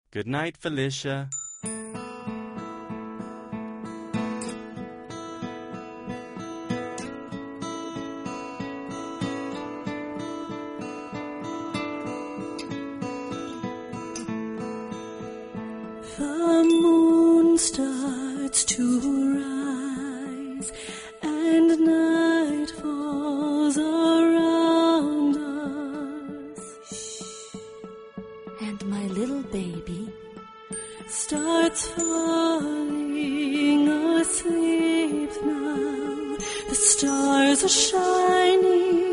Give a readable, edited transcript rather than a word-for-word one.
Good night, Felicia. The moon starts to rise, and night falls around us. And my little baby starts falling asleep now. The stars are shining